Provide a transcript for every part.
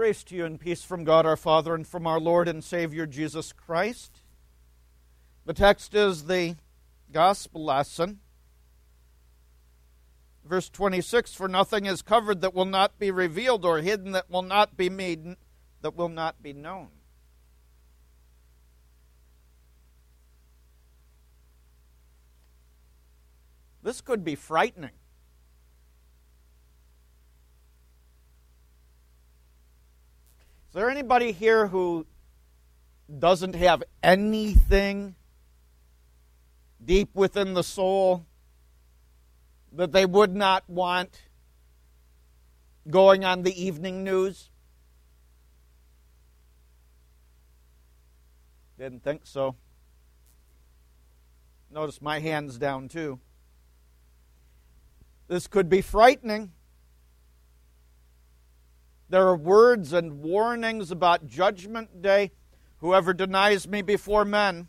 Grace to you and peace from God our Father and from our Lord and Savior Jesus Christ. The text is the gospel lesson. Verse 26, for nothing is covered that will not be revealed, or hidden that will not be made, that will not be known. This could be frightening. Is there anybody here who doesn't have anything deep within the soul that they would not want going on the evening news? Didn't think so. Notice my hand's down too. This could be frightening. There are words and warnings about Judgment Day. Whoever denies me before men.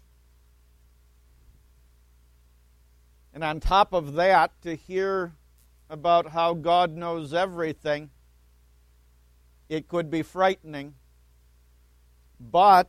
And on top of that, to hear about how God knows everything, it could be frightening. But,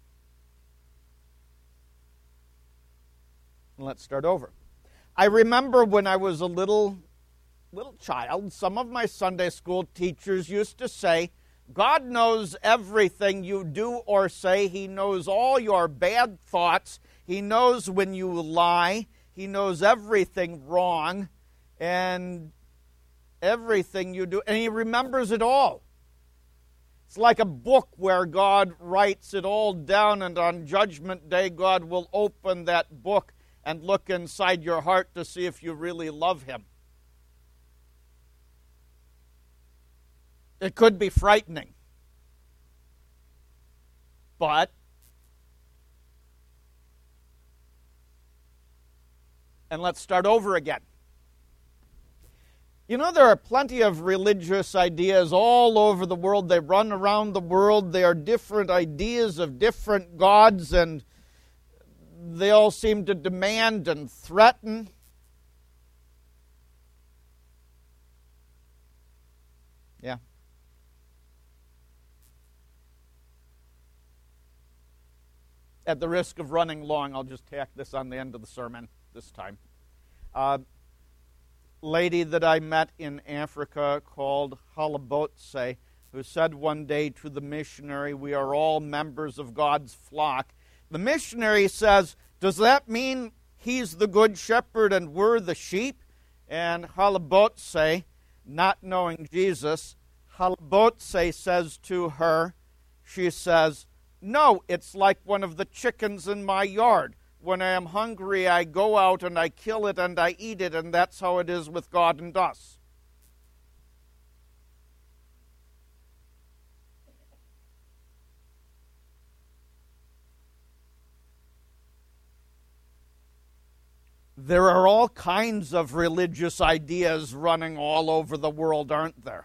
let's start over. I remember when I was a little child, some of my Sunday school teachers used to say, God knows everything you do or say. He knows all your bad thoughts. He knows when you lie. He knows everything wrong and everything you do. And He remembers it all. It's like a book where God writes it all down, and on Judgment Day, God will open that book and look inside your heart to see if you really love Him. It could be frightening. But and let's start over again. You know, there are plenty of religious ideas all over the world. They run around the world. They are different ideas of different gods, and they all seem to demand and threaten. Yeah. At the risk of running long, I'll just tack this on the end of the sermon this time. Lady that I met in Africa called Halabotse, who said one day to the missionary, we are all members of God's flock. The missionary says, does that mean He's the good shepherd and we're the sheep? And Halabotse, not knowing Jesus, Halabotse says to her, she says, no, it's like one of the chickens in my yard. When I am hungry, I go out and I kill it and I eat it, and that's how it is with God and us. There are all kinds of religious ideas running all over the world, aren't there?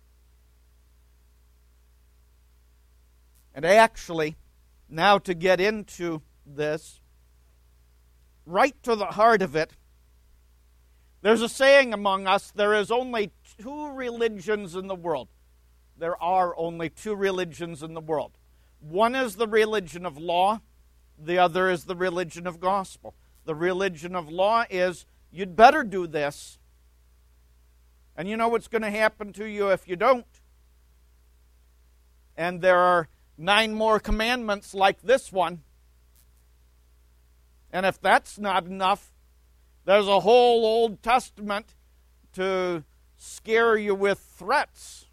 And actually, now to get into this, right to the heart of it, there's a saying among us, there is only two religions in the world. There are only two religions in the world. One is the religion of law, the other is the religion of gospel. The religion of law is, you'd better do this, and you know what's going to happen to you if you don't. And there are 9 more commandments like this one. And if that's not enough, there's a whole Old Testament to scare you with threats.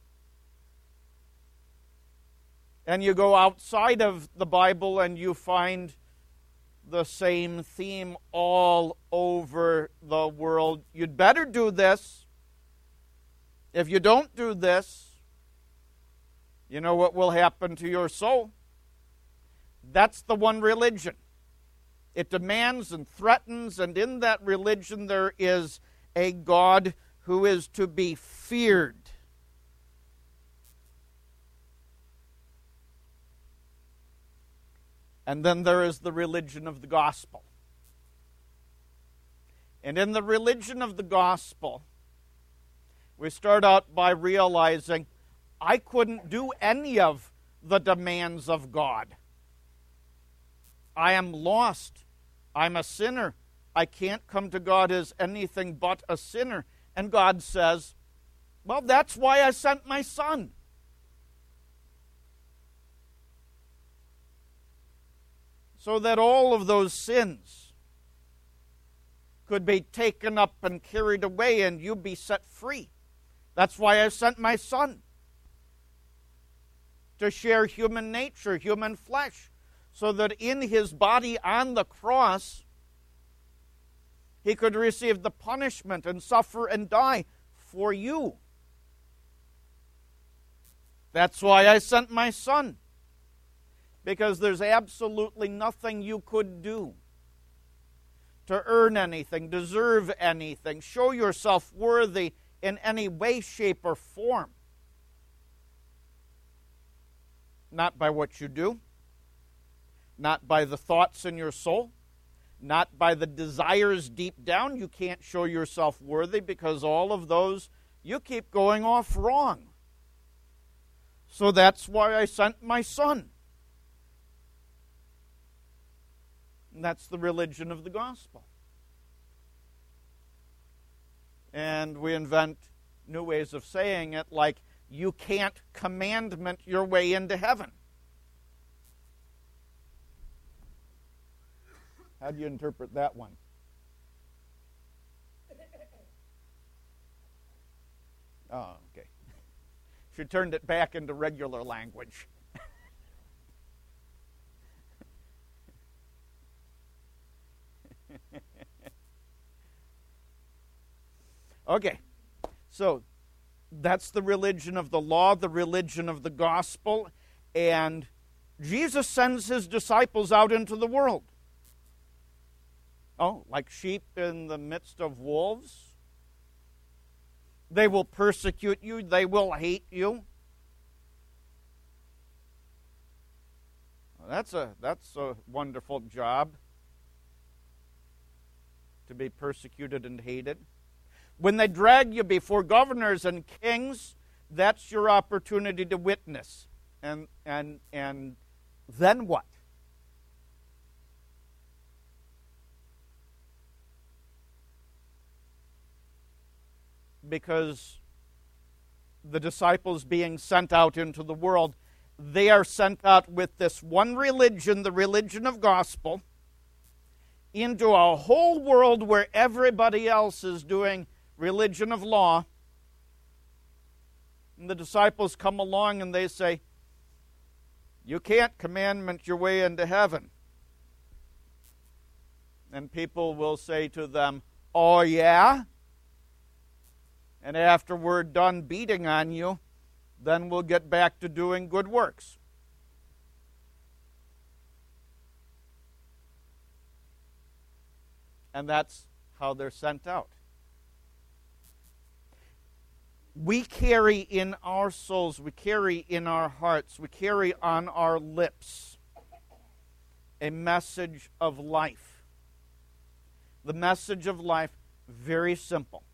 And you go outside of the Bible and you find the same theme all over the world. You'd better do this. If you don't do this, you know what will happen to your soul? That's the one religion. It demands and threatens, and in that religion there is a God who is to be feared. And then there is the religion of the gospel. And in the religion of the gospel, we start out by realizing I couldn't do any of the demands of God. I am lost. I'm a sinner. I can't come to God as anything but a sinner. And God says, well, that's why I sent my Son. So that all of those sins could be taken up and carried away and you be set free. That's why I sent my Son. To share human nature, human flesh, so that in his body on the cross, he could receive the punishment and suffer and die for you. That's why I sent my Son. Because there's absolutely nothing you could do to earn anything, deserve anything, show yourself worthy in any way, shape, or form. Not by what you do, not by the thoughts in your soul, not by the desires deep down. You can't show yourself worthy because all of those, you keep going off wrong. So that's why I sent my Son. And that's the religion of the gospel. And we invent new ways of saying it, like, you can't commandment your way into heaven. How do you interpret that one? Oh, okay. She turned it back into regular language. Okay, so that's the religion of the law, the religion of the gospel, and Jesus sends his disciples out into the world. Oh, like sheep in the midst of wolves? They will persecute you, they will hate you. Well, that's a wonderful job, to be persecuted and hated. When they drag you before governors and kings, that's your opportunity to witness. And then what? Because the disciples being sent out into the world, they are sent out with this one religion, the religion of gospel, into a whole world where everybody else is doing religion of law. And the disciples come along and they say, you can't commandment your way into heaven. And people will say to them, oh yeah? And after we're done beating on you, then we'll get back to doing good works. And that's how they're sent out. We carry in our souls, we carry in our hearts, we carry on our lips a message of life. The message of life, very simple.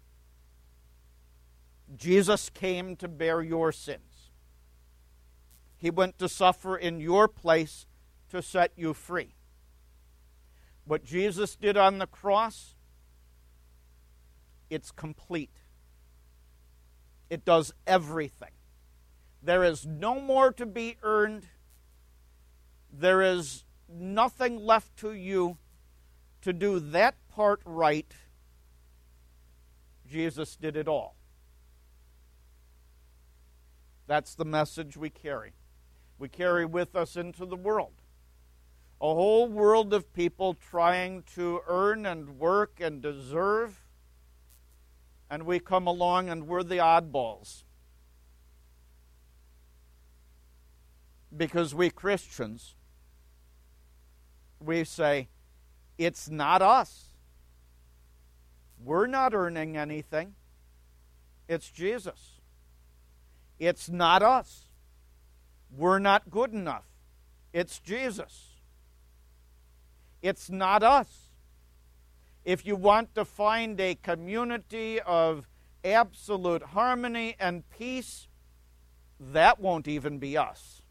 Jesus came to bear your sins. He went to suffer in your place to set you free. What Jesus did on the cross, it's complete. It does everything. There is no more to be earned. There is nothing left to you to do that part right. Jesus did it all. That's the message we carry. We carry with us into the world. A whole world of people trying to earn and work and deserve. And we come along and we're the oddballs. Because we Christians, we say, it's not us. We're not earning anything. It's Jesus. It's not us. We're not good enough. It's Jesus. It's not us. If you want to find a community of absolute harmony and peace, that won't even be us.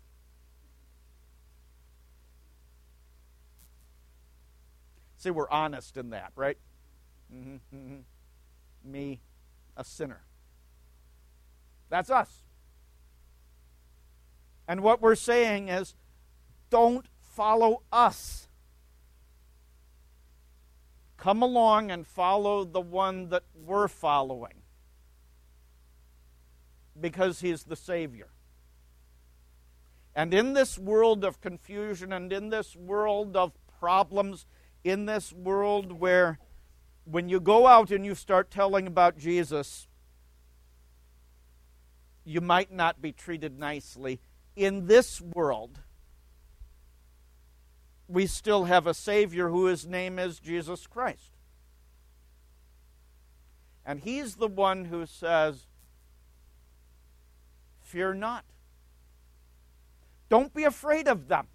See, we're honest in that, right? Me, a sinner. That's us. And what we're saying is, don't follow us. Come along and follow the one that we're following, because he's the Savior. And in this world of confusion and in this world of problems, in this world where when you go out and you start telling about Jesus, you might not be treated nicely. In this world, we still have a Savior whose name is Jesus Christ. And he's the one who says, fear not. Don't be afraid of them.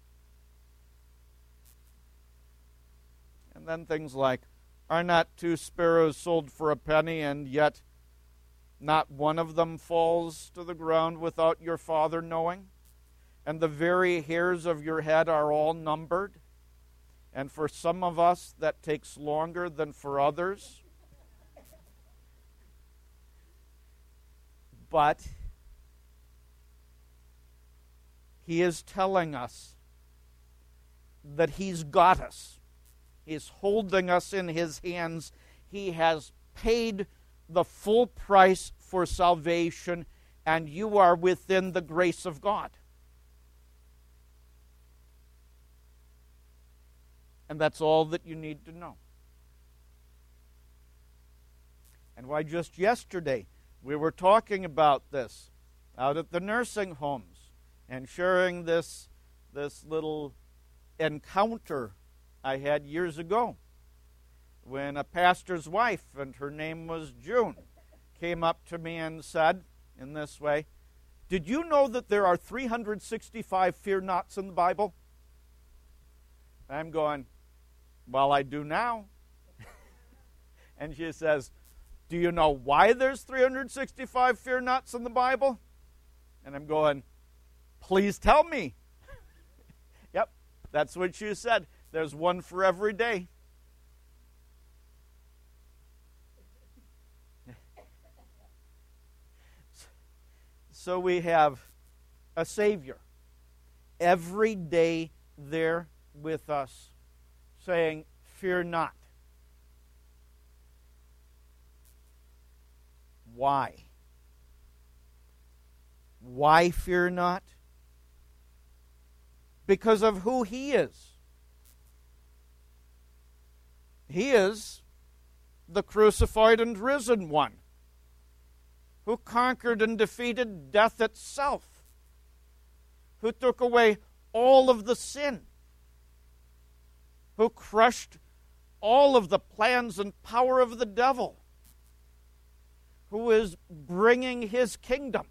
And then things like, are not 2 sparrows sold for a penny, and yet not one of them falls to the ground without your Father knowing? And the very hairs of your head are all numbered. And for some of us, that takes longer than for others. But he is telling us that he's got us. He's holding us in his hands. He has paid the full price for salvation, and you are within the grace of God. And that's all that you need to know. And why, just yesterday, we were talking about this out at the nursing homes and sharing this little encounter I had years ago when a pastor's wife, and her name was June, came up to me and said in this way, did you know that there are 365 fear nots in the Bible? I'm going, well, I do now. And she says, do you know why there's 365 fear nots in the Bible? And I'm going, please tell me. Yep, that's what she said. There's one for every day. So we have a Savior every day there with us, saying, fear not. Why? Why fear not? Because of who he is. He is the crucified and risen one, who conquered and defeated death itself, who took away all of the sin, who crushed all of the plans and power of the devil, who is bringing his kingdom.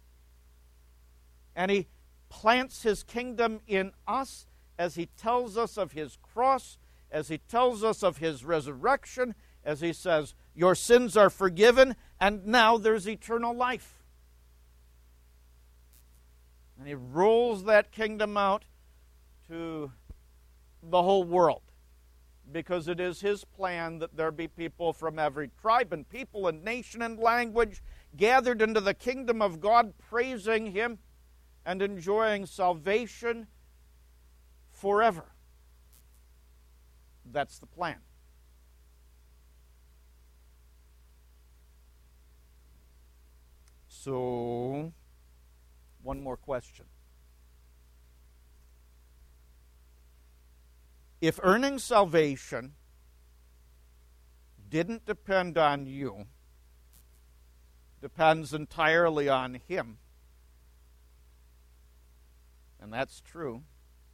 And he plants his kingdom in us as he tells us of his cross, as he tells us of his resurrection, as he says, your sins are forgiven, and now there's eternal life. And he rolls that kingdom out to the whole world, because it is his plan that there be people from every tribe and people and nation and language gathered into the kingdom of God, praising him and enjoying salvation forever. That's the plan. So, one more question. If earning salvation didn't depend on you, depends entirely on him, and that's true,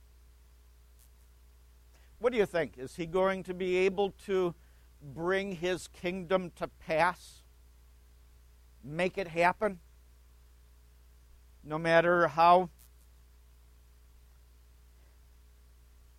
what do you think? Is he going to be able to bring his kingdom to pass? Make it happen? No matter how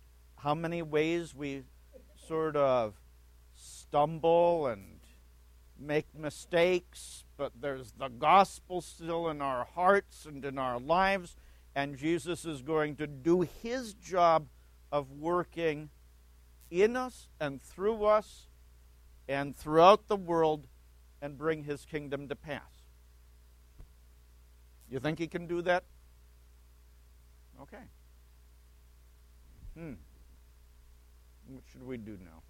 many ways we sort of stumble and make mistakes, but there's the gospel still in our hearts and in our lives, and Jesus is going to do his job of working in us and through us and throughout the world and bring his kingdom to pass. You think he can do that? Okay. What should we do now?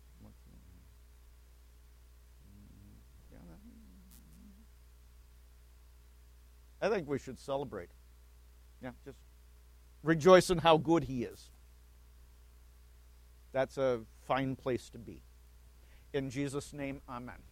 I think we should celebrate. Yeah, just rejoice in how good he is. That's a fine place to be. In Jesus' name, amen.